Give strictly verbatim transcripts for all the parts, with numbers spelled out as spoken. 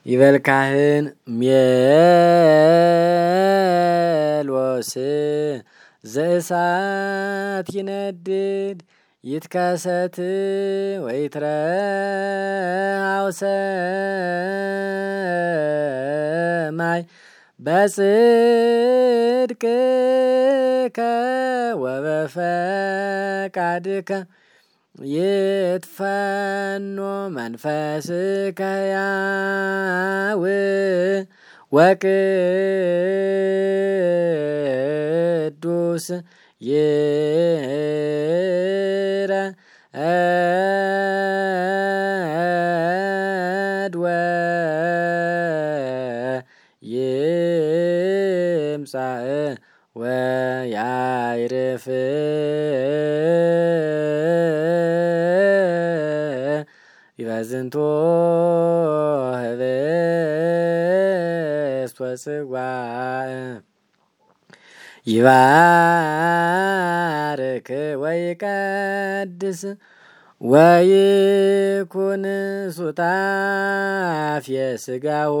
ይበልካህን ሜሎስ ዘእሳት ይነድድ ይትከሰት ወይትረሃው ሰማይ በጽድቅከ ወበፈቃድከ ይትፈኖ መንፈስከ ሕያው ወቅዱስ ይርአድ ወይምጻእ ወያዕርፍ ይበዝንቶ ህብስት ወጽዋዕ ይባርክ ወይቀድስ ወይኩን ሱጣፍየ ሥጋሁ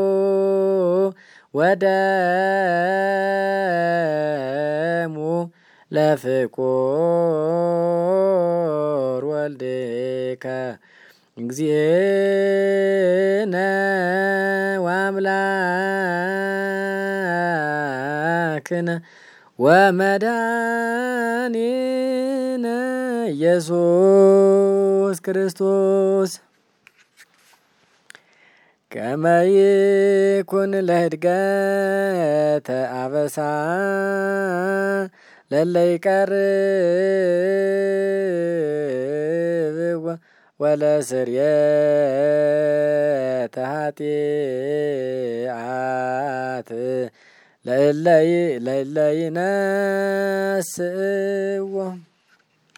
ወደሙ ለፍቁር ወልድከ እግዚእነ ወአምላክነ ወመድኃኒነ ኢየሱስ ክርስቶስ ከመ ይኩን ለህድገተ አበሳ ለለ ይቀርብ ወለስርየተ ኃጢአት ለእለ ይነስእዎ